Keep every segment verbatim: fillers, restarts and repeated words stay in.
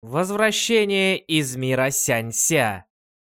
Возвращение из мира Сянься.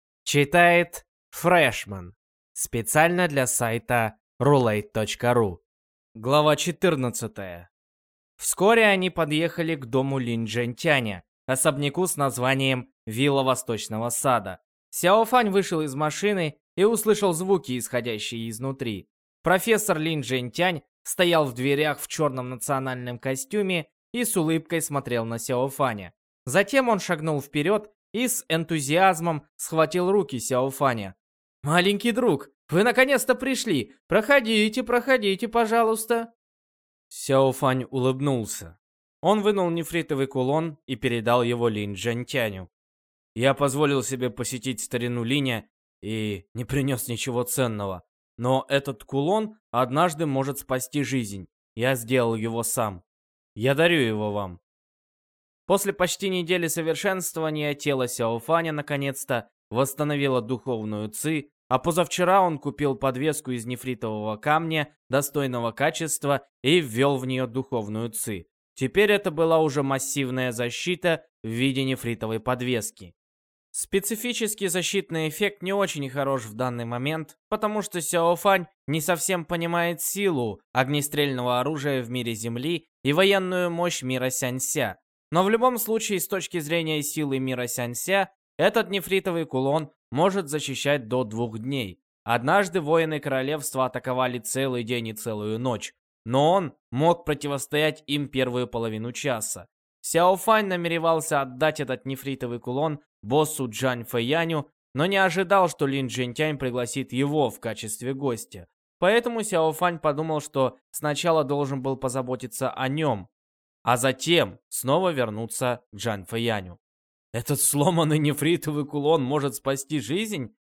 Читает Фрешман. Специально для сайта рулейт точка ру. Глава четырнадцатая. Вскоре они подъехали к дому Лин Джентяня, особняку с названием «Вилла Восточного сада». Сяофань вышел из машины и услышал звуки, исходящие изнутри. Профессор Лин Джентянь стоял в дверях в черном национальном костюме и с улыбкой смотрел на Сяофаня. Затем он шагнул вперед и с энтузиазмом схватил руки Сяофаня. «Маленький друг, вы наконец-то пришли! Проходите, проходите, пожалуйста!» Сяофань улыбнулся. Он вынул нефритовый кулон и передал его Лин Джентяню. «Я позволил себе посетить старину Линя и не принес ничего ценного. Но этот кулон однажды может спасти жизнь. Я сделал его сам. Я дарю его вам». После почти недели совершенствования тело Сяофаня наконец-то восстановило духовную ци, а позавчера он купил подвеску из нефритового камня достойного качества и ввел в нее духовную ци. Теперь это была уже массивная защита в виде нефритовой подвески. Специфический защитный эффект не очень хорош в данный момент, потому что Сяофань не совсем понимает силу огнестрельного оружия в мире Земли и военную мощь мира Сянься. Но в любом случае, с точки зрения силы мира Сянься, этот нефритовый кулон может защищать до двух дней. Однажды воины королевства атаковали целый день и целую ночь, но он мог противостоять им первую половину часа. Сяофань намеревался отдать этот нефритовый кулон боссу Джань Фэяню, но не ожидал, что Лин Джентянь пригласит его в качестве гостя. Поэтому Сяофань подумал, что сначала должен был позаботиться о нем, а затем снова вернуться к Джань Фэяню. «Этот сломанный нефритовый кулон может спасти жизнь?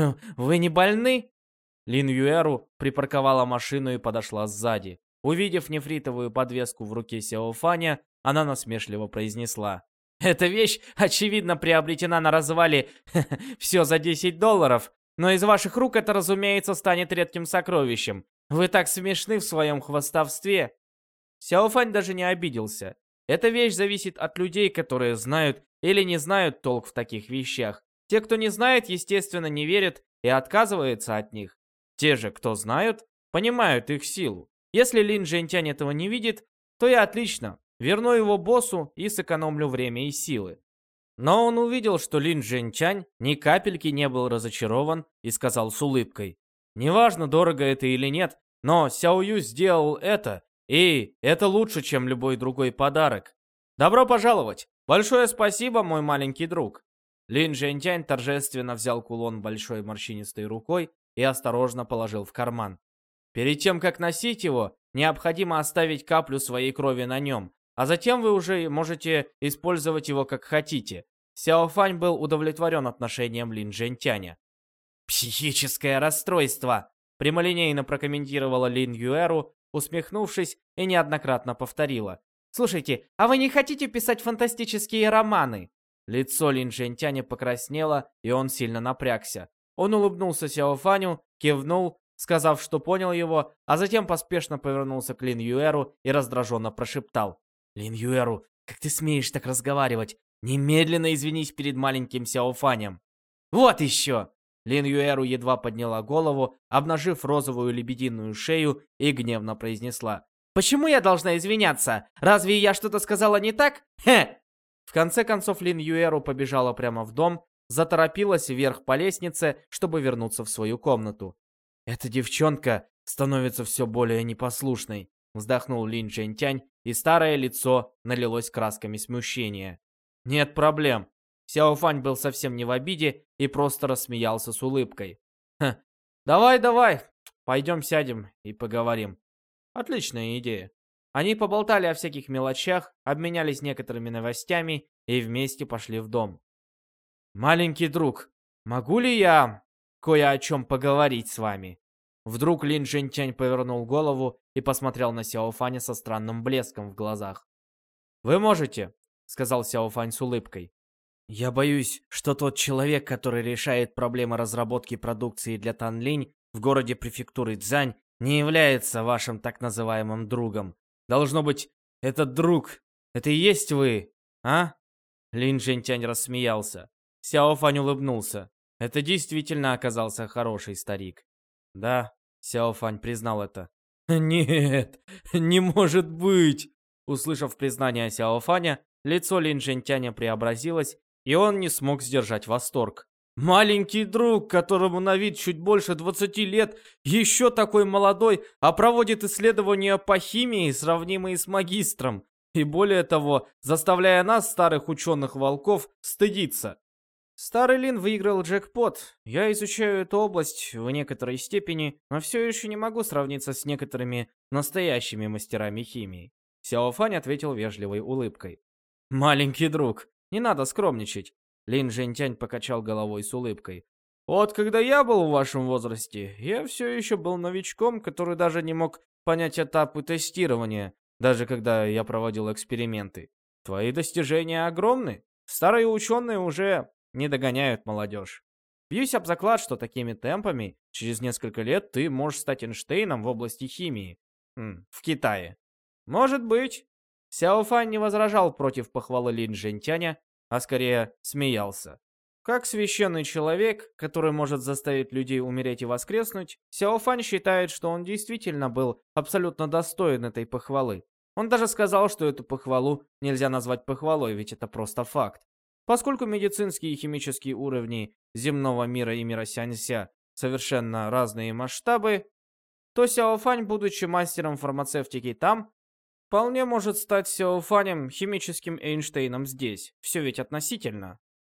Вы не больны?» Лин Юэру припарковала машину и подошла сзади. Увидев нефритовую подвеску в руке Сяофаня, она насмешливо произнесла: «Эта вещь, очевидно, приобретена на развале все за десять долларов, но из ваших рук это, разумеется, станет редким сокровищем. Вы так смешны в своем хвастовстве». Сяофань даже не обиделся. Эта вещь зависит от людей, которые знают или не знают толк в таких вещах. Те, кто не знает, естественно, не верят и отказываются от них. Те же, кто знают, понимают их силу. Если Лин Джентянь этого не видит, то я отлично верну его боссу и сэкономлю время и силы. Но он увидел, что Лин Джентянь ни капельки не был разочарован и сказал с улыбкой: «Неважно, дорого это или нет, но Сяо Ю сделал это, и это лучше, чем любой другой подарок. Добро пожаловать! Большое спасибо, мой маленький друг!» Лин Джентянь торжественно взял кулон большой морщинистой рукой и осторожно положил в карман. Перед тем, как носить его, необходимо оставить каплю своей крови на нем, а затем вы уже можете использовать его как хотите. Сяофань был удовлетворен отношением Лин Джентяня. «Психическое расстройство!» прямолинейно прокомментировала Лин Юэру, усмехнувшись, и неоднократно повторила: «Слушайте, а вы не хотите писать фантастические романы?» Лицо Лин Джентяня покраснело, и он сильно напрягся. Он улыбнулся Сяофаню, кивнул, сказав, что понял его, а затем поспешно повернулся к Лин Юэру и раздраженно прошептал: «Лин Юэру, как ты смеешь так разговаривать? Немедленно извинись перед маленьким Сяофанем!» «Вот еще!» Лин Юэру едва подняла голову, обнажив розовую лебединую шею, и гневно произнесла: «Почему я должна извиняться? Разве я что-то сказала не так? Хе!» В конце концов Лин Юэру побежала прямо в дом, заторопилась вверх по лестнице, чтобы вернуться в свою комнату. «Эта девчонка становится все более непослушной», вздохнул Лин Джентянь, и старое лицо налилось красками смущения. «Нет проблем». Сяофань был совсем не в обиде и просто рассмеялся с улыбкой. «Ха, давай, давай, пойдем сядем и поговорим». Отличная идея. Они поболтали о всяких мелочах, обменялись некоторыми новостями и вместе пошли в дом. «Маленький друг, могу ли я кое о чем поговорить с вами?» Вдруг Лин Джентянь повернул голову и посмотрел на Сяофаня со странным блеском в глазах. «Вы можете», — сказал Сяофань с улыбкой. «Я боюсь, что тот человек, который решает проблемы разработки продукции для Танлинь в городе префектуры Цзань, не является вашим так называемым другом. Должно быть, этот друг, это и есть вы, а?» Лин Жентянь рассмеялся. Сяо Фань улыбнулся. Это действительно оказался хороший старик. Да, Сяо Фань признал это. Нет, не может быть! Услышав признание Сяо Фаня, лицо Лин Жентяня преобразилось, и он не смог сдержать восторг. Маленький друг, которому на вид чуть больше двадцати лет, еще такой молодой, а проводит исследования по химии, сравнимые с магистром. И более того, заставляя нас, старых ученых-волков, стыдиться. Старый Лин выиграл джекпот. Я изучаю эту область в некоторой степени, но все еще не могу сравниться с некоторыми настоящими мастерами химии. Сяо Фань ответил вежливой улыбкой. Маленький друг, не надо скромничать. Лин Жентянь покачал головой с улыбкой. Вот когда я был в вашем возрасте, я все еще был новичком, который даже не мог понять этапы тестирования, даже когда я проводил эксперименты. Твои достижения огромны. Старые ученые уже не догоняют молодежь. Бьюсь об заклад, что такими темпами через несколько лет ты можешь стать Эйнштейном в области химии. Хм, в Китае. Может быть. Сяо Фань не возражал против похвалы Лин Жентяня, а скорее смеялся. Как священный человек, который может заставить людей умереть и воскреснуть, Сяо Фань считает, что он действительно был абсолютно достоин этой похвалы. Он даже сказал, что эту похвалу нельзя назвать похвалой, ведь это просто факт. Поскольку медицинские и химические уровни земного мира и мира Сянься совершенно разные масштабы, то Сяо Фань, будучи мастером фармацевтики там, вполне может стать Сяо Фанем химическим Эйнштейном здесь. Все ведь относительно.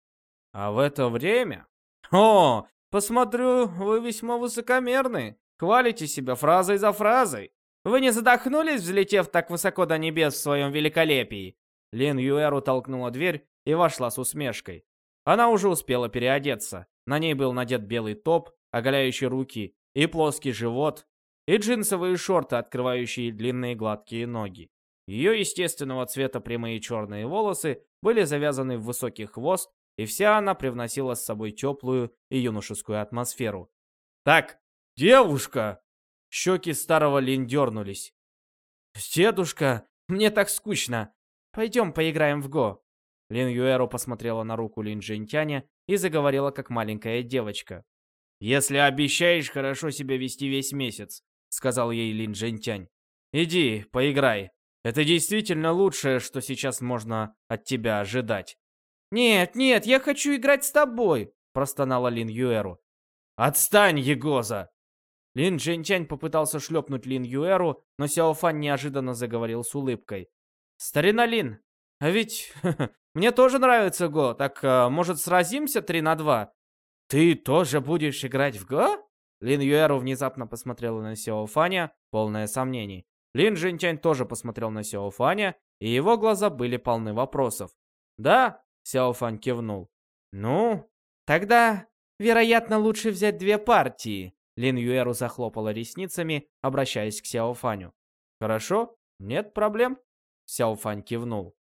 А в это время... О, посмотрю, вы весьма высокомерны. Хвалите себя фразой за фразой. Вы не задохнулись, взлетев так высоко до небес в своем великолепии? Лин Юэру толкнула дверь и вошла с усмешкой. Она уже успела переодеться. На ней был надет белый топ, оголяющий руки, и плоский живот, и джинсовые шорты, открывающие длинные гладкие ноги. Ее естественного цвета прямые черные волосы были завязаны в высокий хвост, и вся она привносила с собой теплую и юношескую атмосферу. «Так, девушка!» Щеки старого Лин дернулись. «Дедушка, мне так скучно. Пойдем поиграем в го». Лин Юэру посмотрела на руку Лин Жентяня и заговорила как маленькая девочка. «Если обещаешь хорошо себя вести весь месяц», — сказал ей Лин Жентянь. «Иди, поиграй. Это действительно лучшее, что сейчас можно от тебя ожидать». «Нет, нет, я хочу играть с тобой», — простонала Лин Юэру. «Отстань, Егоза!» Лин Жентянь попытался шлепнуть Лин Юэру, но Сяо Фань неожиданно заговорил с улыбкой. «Старина Лин, а ведь мне тоже нравится го, так а, может сразимся три на два? Ты тоже будешь играть в го?» Лин Юэру внезапно посмотрела на Сяо Фаня, полное сомнений. Лин Жентянь тоже посмотрел на Сяо Фаня, и его глаза были полны вопросов. «Да?» — Сяо Фань кивнул. «Ну, тогда, вероятно, лучше взять две партии». Лин Юэру захлопала ресницами, обращаясь к Сяо Фаню. «Хорошо, нет проблем». Сяо Фань кивнул.